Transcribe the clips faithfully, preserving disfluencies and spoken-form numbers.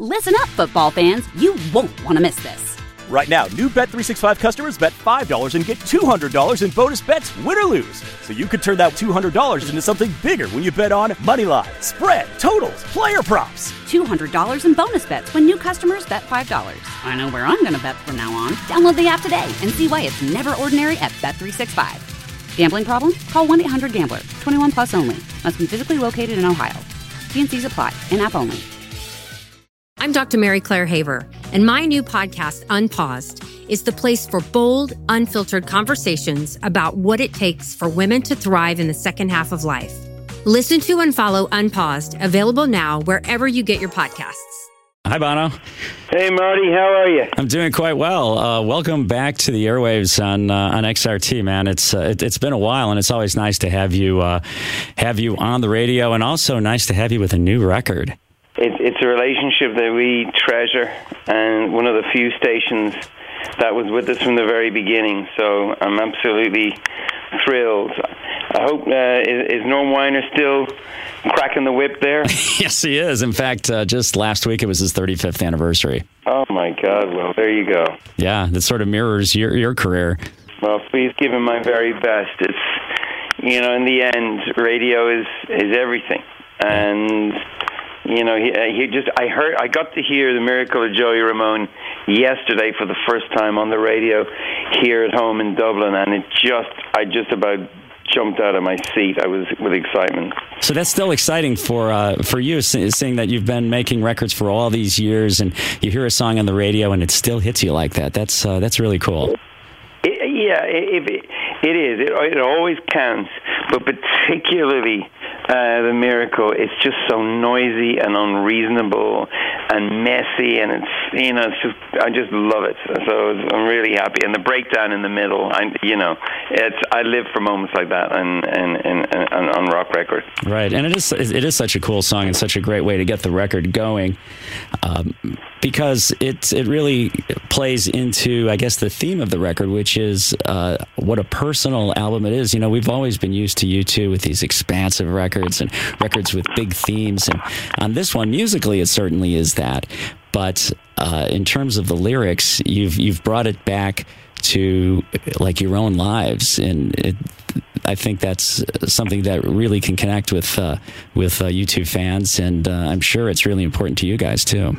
Listen up, football fans. You won't want to miss this. Right now, new Bet three sixty-five customers bet five dollars and get two hundred dollars in bonus bets, win or lose. So you could turn that two hundred dollars into something bigger when you bet on money line, spread, totals, player props. two hundred dollars in bonus bets when new customers bet five dollars. I know where I'm going to bet from now on. Download the app today and see why it's never ordinary at Bet three sixty-five. Gambling problem? Call one eight hundred gambler. twenty-one plus only. Must be physically located in Ohio. T and C's apply. In-app only. I'm Doctor Mary Claire Haver, and my new podcast, Unpaused, is the place for bold, unfiltered conversations about what it takes for women to thrive in the second half of life. Listen to and follow Unpaused, available now wherever you get your podcasts. Hi, Bono. Hey, Marty. How are you? I'm doing quite well. Uh, welcome back to the airwaves on uh, on X R T, man. It's uh, it, it's been a while, and it's always nice to have you uh, have you on the radio, and also nice to have you with a new record. It, it's a relationship that we treasure, and one of the few stations that was with us from the very beginning. So I'm absolutely thrilled. I hope uh, is, is Norm Weiner still cracking the whip there? Yes, he is. In fact, uh, just last week it was his thirty-fifth anniversary. Oh my God! Well, there you go. Yeah, that sort of mirrors your your career. Well, please give him my very best. It's, you know, in the end, radio is is everything, and. You know, he, he just, I heard, I got to hear The Miracle of Joey Ramone yesterday for the first time on the radio here at home in Dublin, and it just, I just about jumped out of my seat. I was with excitement. So that's still exciting for uh, for you, seeing that you've been making records for all these years, and you hear a song on the radio and it still hits you like that. That's uh, that's really cool. It, yeah, it, it, it is. It, it always counts, but particularly uh, The Miracle. It's just so noisy and unreasonable and messy, and it's you know, it's just I just love it. So I'm really happy. And the breakdown in the middle, I, you know, it's I live for moments like that, and and, and, and on rock records. Right, and it is it is such a cool song and such a great way to get the record going. Um, Because it it really plays into, I guess, the theme of the record, which is uh, what a personal album it is. You know, we've always been used to U two with these expansive records and records with big themes. And on this one, musically, it certainly is that. But uh, in terms of the lyrics, you've you've brought it back to like your own lives, and it, I think that's something that really can connect with uh, with uh, U two fans, and uh, I'm sure it's really important to you guys too.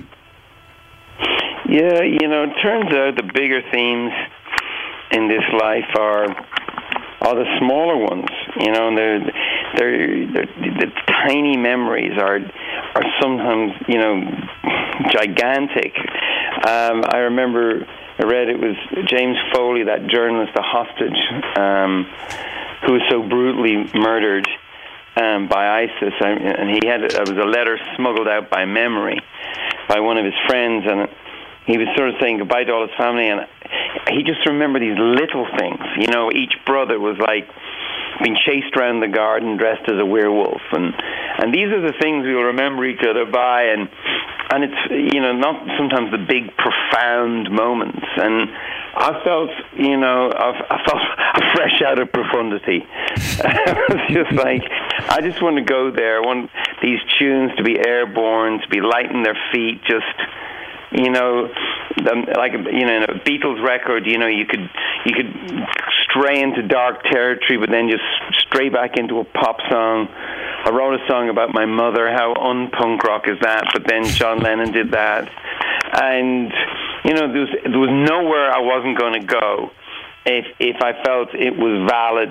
Yeah, you know, it turns out the bigger themes in this life are are the smaller ones. You know, and they're, they're, they're the tiny memories are are sometimes, you know, gigantic. Um, I remember I read it was James Foley, that journalist, the hostage, um, who was so brutally murdered um, by ISIS, I, and he had it was a letter smuggled out by memory by one of his friends, and he was sort of saying goodbye to all his family, and he just remembered these little things. You know, each brother was like being chased around the garden dressed as a werewolf, and and these are the things we'll remember each other by, and and it's, you know, not sometimes the big profound moments. And I felt, you know, I, I felt fresh out of profundity. It's just like, I just want to go there. I want these tunes to be airborne, to be light in their feet, just. You know, like, you know, in a Beatles record, you know, you could you could stray into dark territory, but then just stray back into a pop song. I wrote a song about my mother. How un-punk rock is that? But then John Lennon did that, and you know, there was there was nowhere I wasn't going to go if if I felt it was valid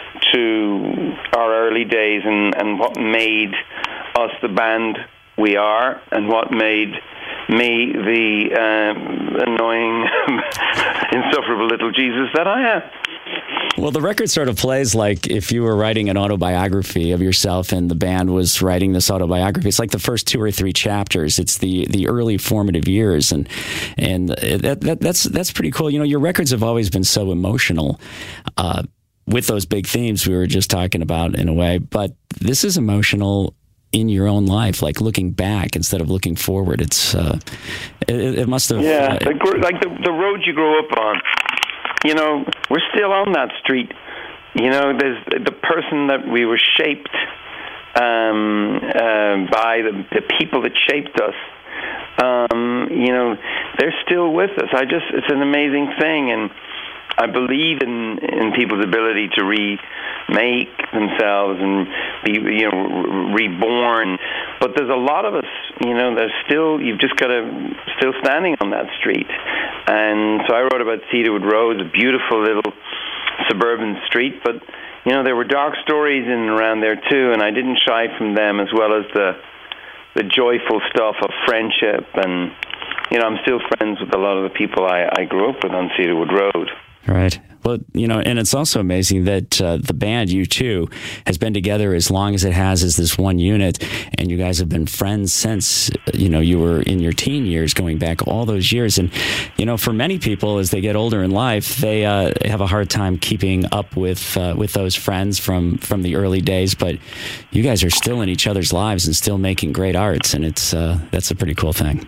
to our early days and and what made us the band we are, and what made me the um, annoying, insufferable little Jesus that I am. Well, the record sort of plays like if you were writing an autobiography of yourself and the band was writing this autobiography. It's like the first two or three chapters. It's the, the early formative years, and and that, that that's that's pretty cool. You know, your records have always been so emotional uh, with those big themes we were just talking about in a way, but this is emotional in your own life, like looking back instead of looking forward. It's uh, it, it must have yeah, uh, the, like the the road you grew up on. You know, we're still on that street. You know, there's the person that we were shaped um, uh, by, the, the people that shaped us. um, you know, they're still with us. I just, it's an amazing thing, and I believe in, in people's ability to remake themselves and be, you know, reborn. But there's a lot of us, you know, there's still, you've just got to, still standing on that street. And so I wrote about Cedarwood Road, a beautiful little suburban street, but, you know, there were dark stories in and around there too, and I didn't shy from them, as well as the the joyful stuff of friendship. And, you know, I'm still friends with a lot of the people I, I grew up with on Cedarwood Road. Right. Well, you know, and it's also amazing that uh, the band, U two, has been together as long as it has as this one unit, and you guys have been friends since, you know, you were in your teen years, going back all those years. And, you know, for many people, as they get older in life, they uh, have a hard time keeping up with uh, with those friends from, from the early days. But you guys are still in each other's lives and still making great arts, and it's uh, that's a pretty cool thing.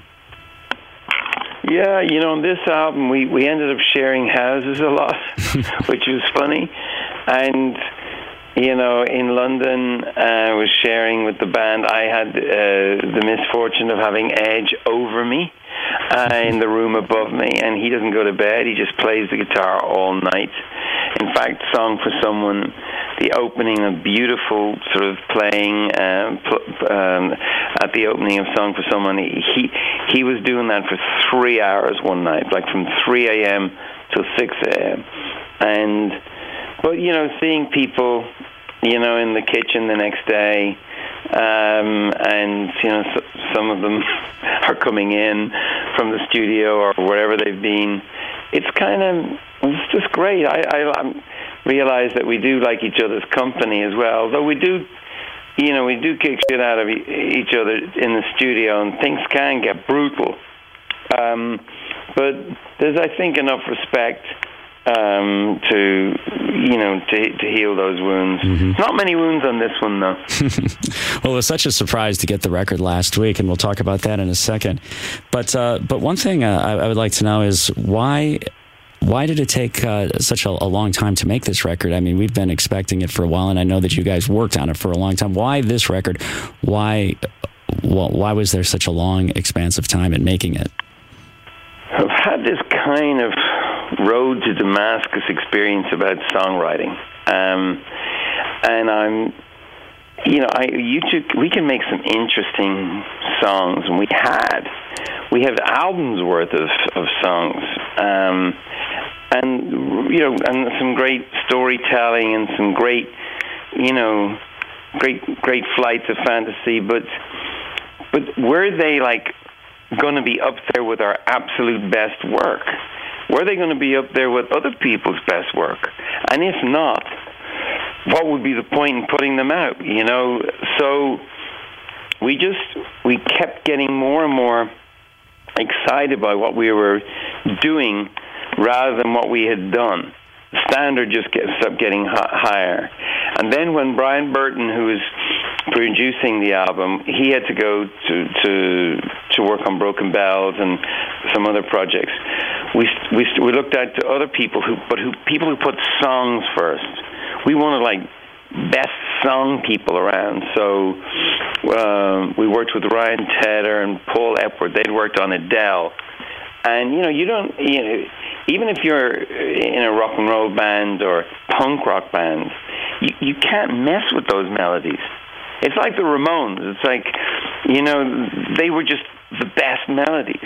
Yeah, you know, on this album, we, we ended up sharing houses a lot, which was funny. And, you know, in London, I uh, was sharing with the band. I had uh, the misfortune of having Edge over me uh, in the room above me, and he doesn't go to bed. He just plays the guitar all night. In fact, Song for Someone, the opening, a beautiful sort of playing um, pl- um, at the opening of Song for Someone, he he was doing that for three hours one night, like from three a.m. till six a.m. And, but, you know, seeing people, you know, in the kitchen the next day, um, and, you know, so, some of them are coming in from the studio or wherever they've been, it's kind of, it's just great. I, I, I realize that we do like each other's company as well, though we do, you know, we do kick shit out of e- each other in the studio, and things can get brutal. Um, but there's, I think, enough respect um, to, you know, to, to heal those wounds. Mm-hmm. Not many wounds on this one, though. Well, it was such a surprise to get the record last week, and we'll talk about that in a second. But uh, but one thing uh, I, I would like to know is why... Why did it take uh, such a, a long time to make this record? I mean, we've been expecting it for a while, and I know that you guys worked on it for a long time. Why this record? Why well, why was there such a long, expansive time in making it? I've had this kind of road to Damascus experience about songwriting. Um, and I'm, you know, I, you two, we can make some interesting songs, and we had. We have albums worth of, of songs, um, and you know, and some great storytelling and some great, you know, great great flights of fantasy. But but were they like going to be up there with our absolute best work? Were they going to be up there with other people's best work? And if not, what would be the point in putting them out? You know, so we just we kept getting more and more excited by what we were doing rather than what we had done. The standard just gets up getting higher. And then when Brian Burton, who was producing the album, he had to go to to to work on Broken Bells and some other projects. We we we looked at to other people who, but who people who put songs first. We wanted like best song people around. So uh, we worked with Ryan Tedder and Paul Epworth. They'd worked on Adele. And, you know, you don't, you know, even if you're in a rock and roll band or punk rock band, you, you can't mess with those melodies. It's like the Ramones. It's like, you know, they were just the best melodies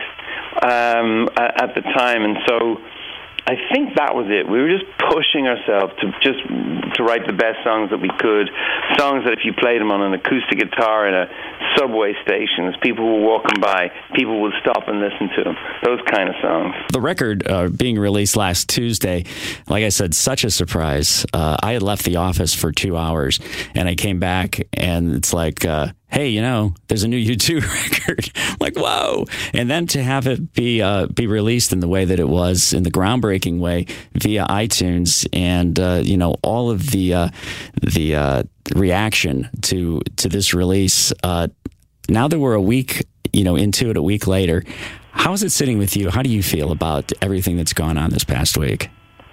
um, at the time. And so I think that was it. We were just pushing ourselves to just to write the best songs that we could, songs that if you played them on an acoustic guitar in a subway station, as people were walking by, people would stop and listen to them. Those kind of songs. The record uh, being released last Tuesday, like I said, such a surprise. Uh, I had left the office for two hours, and I came back, and it's like, uh, hey, you know, there's a new U two record. I'm like, whoa. And then to have it be uh, be released in the way that it was, in the groundbreaking way, via iTunes, and, uh, you know, all of the uh, the uh, reaction to to this release. Uh, now that we're a week, you know, into it, a week later, how is it sitting with you? How do you feel about everything that's gone on this past week?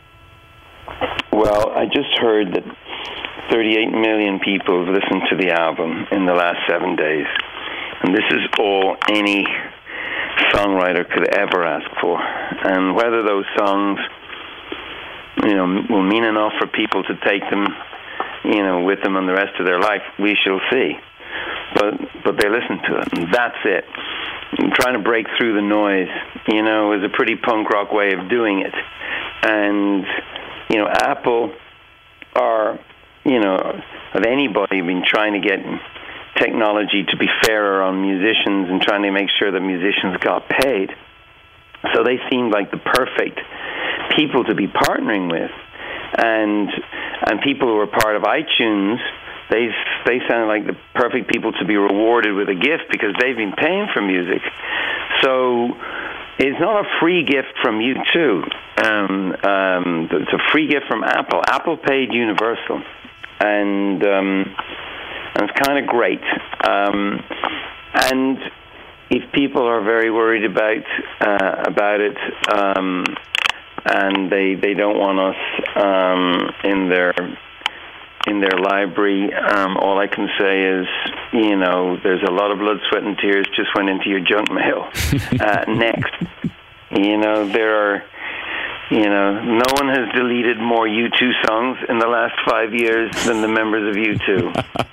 Well, I just heard that thirty-eight million people have listened to the album in the last seven days. And this is all any songwriter could ever ask for. And whether those songs, you know, will mean enough for people to take them, you know, with them on the rest of their life, we shall see. But but they listen to it, and that's it. And trying to break through the noise, you know, is a pretty punk rock way of doing it. And, you know, Apple are, you know, of anybody been trying to get technology to be fairer on musicians and trying to make sure that musicians got paid. So they seemed like the perfect people to be partnering with. And and people who were part of iTunes, they they sounded like the perfect people to be rewarded with a gift because they've been paying for music. So it's not a free gift from U two. Um, um, it's a free gift from Apple. Apple paid Universal, and um, and it's kind of great. Um, and if people are very worried about uh, about it, um, and they they don't want us um, in their in their library, um, all I can say is, you know, there's a lot of blood, sweat, and tears just went into your junk mail. uh, next, you know, there are, you know, no one has deleted more U two songs in the last five years than the members of U two.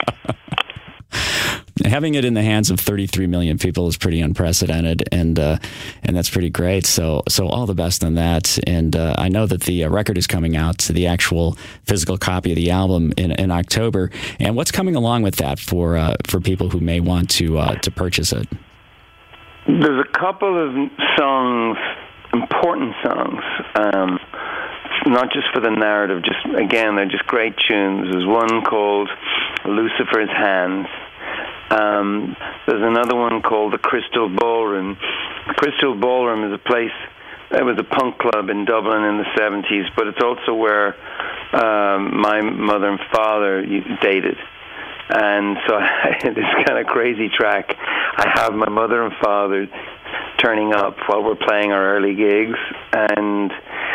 Having it in the hands of thirty-three million people is pretty unprecedented, and uh, and that's pretty great. So so all the best on that. And uh, I know that the uh, record is coming out, the actual physical copy of the album in, in October. And what's coming along with that for uh, for people who may want to uh, to purchase it? There's a couple of songs, important songs. Um, not just for the narrative. Just again, they're just great tunes. There's one called Lucifer's Hands. Um, there's another one called the Crystal Ballroom. The Crystal Ballroom is a place, it was a punk club in Dublin in the seventies, but it's also where um, my mother and father dated. And so I, this kind of crazy track, I have my mother and father turning up while we're playing our early gigs, and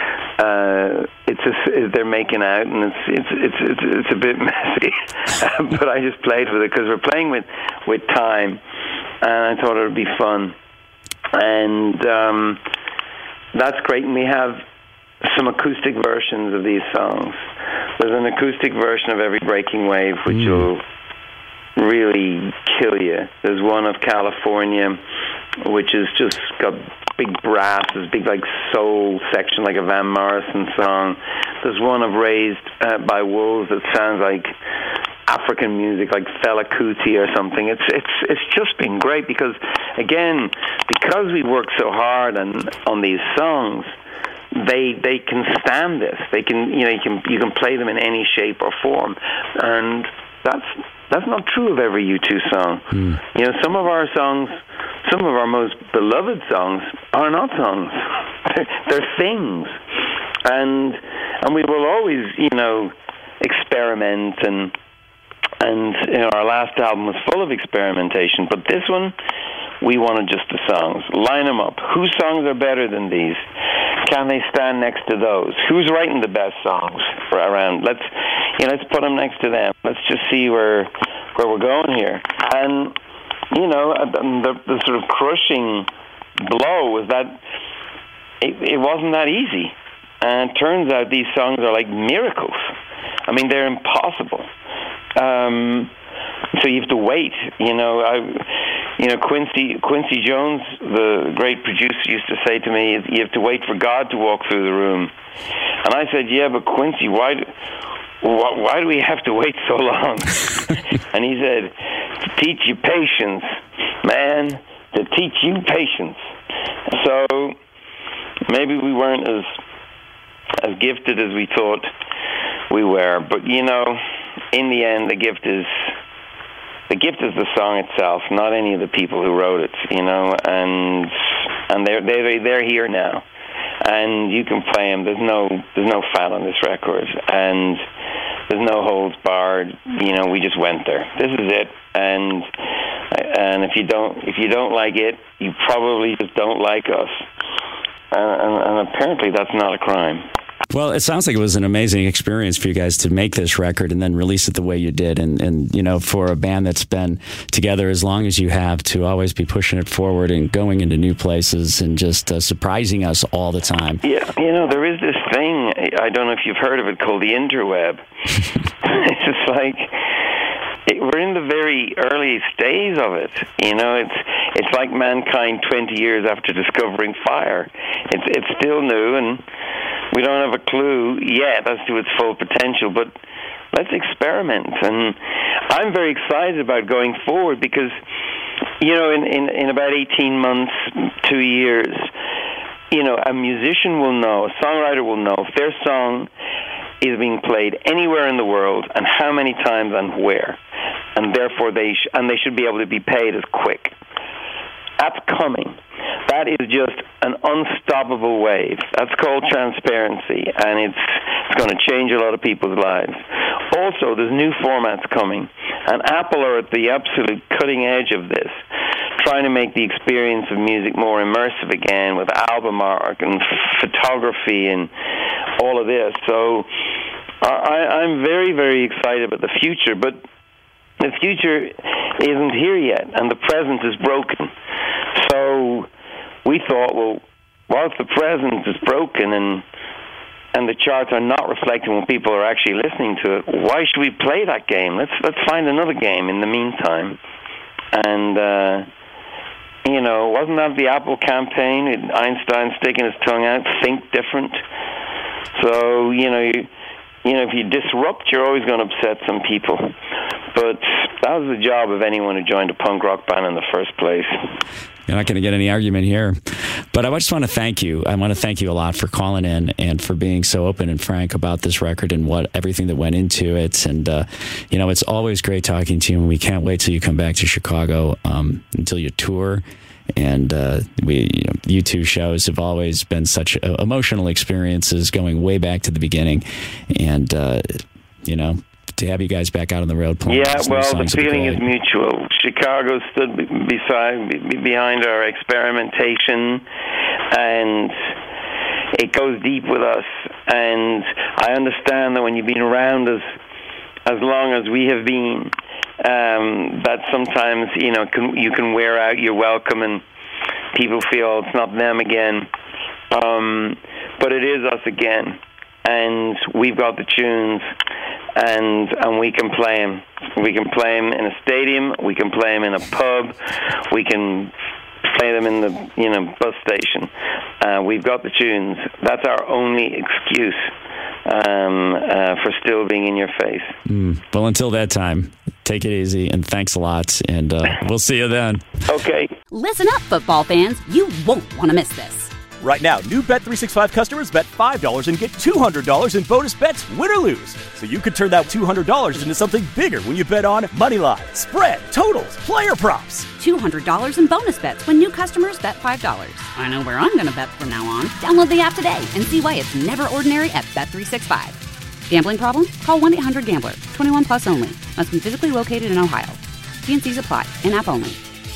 uh, it's a, they're making out, and it's it's it's it's, it's a bit messy, but I just played with it because we're playing with with time, and I thought it would be fun, and um, that's great. And we have some acoustic versions of these songs. There's an acoustic version of Every Breaking Wave, which mm. will really kill you. There's one of California, which is just got big brass, this big like soul section, like a Van Morrison song. There's one of Raised uh, by Wolves that sounds like African music, like Fela Kuti or something. It's it's it's just been great because, again, because we worked so hard on on these songs, they they can stand this. They can you know you can you can play them in any shape or form, and that's that's not true of every U two song. Mm. You know, some of our songs, some of our most beloved songs are not songs. They're, they're things, and and we will always you know experiment and. And you know, our last album was full of experimentation, but this one, we wanted just the songs. Line them up. Whose songs are better than these? Can they stand next to those? Who's writing the best songs around? Let's, you know, let's put them next to them. Let's just see where where we're going here. And you know, the, the sort of crushing blow was that it, it wasn't that easy. And it turns out these songs are like miracles. I mean, they're impossible. Um, so you have to wait. You know, I, you know, Quincy Quincy Jones, the great producer, used to say to me, "You have to wait for God to walk through the room." And I said, "Yeah, but Quincy, why, why, why do we have to wait so long?" And he said, "To teach you patience, man. To teach you patience." So maybe we weren't as as gifted as we thought we were, but you know. In the end, the gift is the gift is the song itself, not any of the people who wrote it, you know. And and they're they're they're here now, and you can play them. There's no there's no foul on this record, and there's no holds barred. You know, we just went there. This is it, and and if you don't if you don't like it, you probably just don't like us, and, and, and apparently that's not a crime. Well, it sounds like it was an amazing experience for you guys to make this record and then release it the way you did. And, and you know, for a band that's been together as long as you have, to always be pushing it forward and going into new places and just uh, surprising us all the time. Yeah, you know, there is this thing, I don't know if you've heard of it, called the interweb. It's just like, it, we're in the very early days of it. You know, it's it's like mankind twenty years after discovering fire. It's it's still new, and we don't have a clue yet as to its full potential, but let's experiment. And I'm very excited about going forward because, you know, in, in, in about eighteen months, two years, you know, a musician will know, a songwriter will know if their song is being played anywhere in the world and how many times and where. And therefore, they sh- and they should be able to be paid as quick. That's coming. That is just an unstoppable wave. That's called transparency, and it's it's going to change a lot of people's lives. Also, there's new formats coming, and Apple are at the absolute cutting edge of this, trying to make the experience of music more immersive again with album art and f- photography and all of this. So I, I'm very, very excited about the future, but the future isn't here yet, and the present is broken. So we thought, well, whilst the present is broken and and the charts are not reflecting what people are actually listening to it, why should we play that game? Let's let's find another game in the meantime. And uh, you know, wasn't that the Apple campaign? Einstein sticking his tongue out, think different. So you know, you, you know, if you disrupt, you're always going to upset some people. But that was the job of anyone who joined a punk rock band in the first place. You're not going to get any argument here. But I just want to thank you. I want to thank you a lot for calling in and for being so open and frank about this record and what everything that went into it. And, uh, you know, it's always great talking to you, and we can't wait till you come back to Chicago, um, until you tour. And uh, we, you know, you two shows have always been such uh, emotional experiences going way back to the beginning. And, uh, you know, to have you guys back out on the road playing. Yeah, well, the feeling is mutual. Chicago stood beside, behind our experimentation, and it goes deep with us. And I understand that when you've been around as as long as we have been, um, that sometimes, you know, can, you can wear out your welcome, and people feel it's not them again. Um, but it is us again, and we've got the tunes. And and we can play them. We can play them in a stadium. We can play them in a pub. We can play them in the you know bus station. Uh, we've got the tunes. That's our only excuse um, uh, for still being in your face. Mm. Well, until that time, take it easy, and thanks a lot. And uh, we'll see you then. Okay. Listen up, football fans. You won't want to miss this. Right now, new Bet three sixty-five customers bet five dollars and get two hundred dollars in bonus bets, win or lose. So you could turn that two hundred dollars into something bigger when you bet on moneyline, spread, totals, player props. two hundred dollars in bonus bets when new customers bet five dollars. I know where I'm going to bet from now on. Download the app today and see why it's never ordinary at Bet three sixty-five. Gambling problem? Call one eight hundred gambler. twenty-one plus only. Must be physically located in Ohio. T and C's apply. In-app only.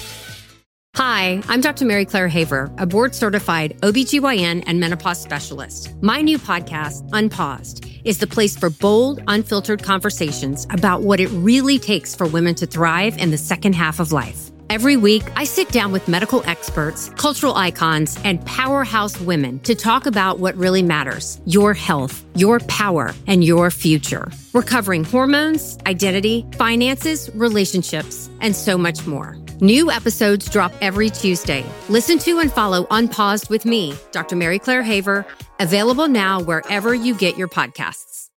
Hi, I'm Doctor Mary Claire Haver, a board-certified O B G Y N and menopause specialist. My new podcast, Unpaused, is the place for bold, unfiltered conversations about what it really takes for women to thrive in the second half of life. Every week, I sit down with medical experts, cultural icons, and powerhouse women to talk about what really matters: your health, your power, and your future. We're covering hormones, identity, finances, relationships, and so much more. New episodes drop every Tuesday. Listen to and follow Unpaused with me, Doctor Mary Claire Haver, available now wherever you get your podcasts.